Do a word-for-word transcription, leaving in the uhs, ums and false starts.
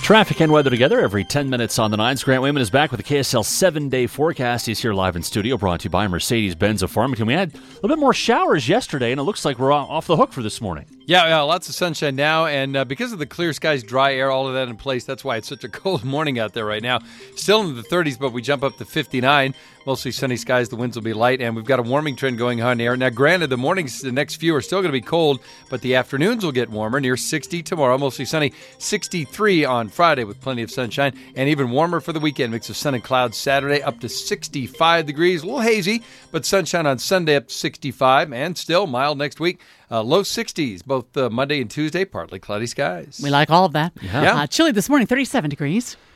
Traffic and weather together every ten minutes on the nines. Grant Wayman is back with the K S L seven-day forecast. He's here live in studio, brought to you by Mercedes-Benz of Farmington. We had a little bit more showers yesterday, and it looks like we're off the hook for this morning. Yeah, yeah, lots of sunshine now, and uh, because of the clear skies, dry air, all of that in place, that's why it's such a cold morning out there right now. Still in the thirties, but we jump up to fifty-nine. Mostly sunny skies, the winds will be light, and we've got a warming trend going on here. Now, granted, the mornings, the next few are still going to be cold, but the afternoons will get warmer, near sixty tomorrow, mostly sunny, sixty-three on Friday with plenty of sunshine, and even warmer for the weekend. Mix of sun and clouds Saturday up to sixty-five degrees, a little hazy, but sunshine on Sunday up to sixty-five, and still mild next week. Uh, low sixties, both uh, Monday and Tuesday, partly cloudy skies. We like all of that. Yeah. Uh, chilly this morning, thirty-seven degrees.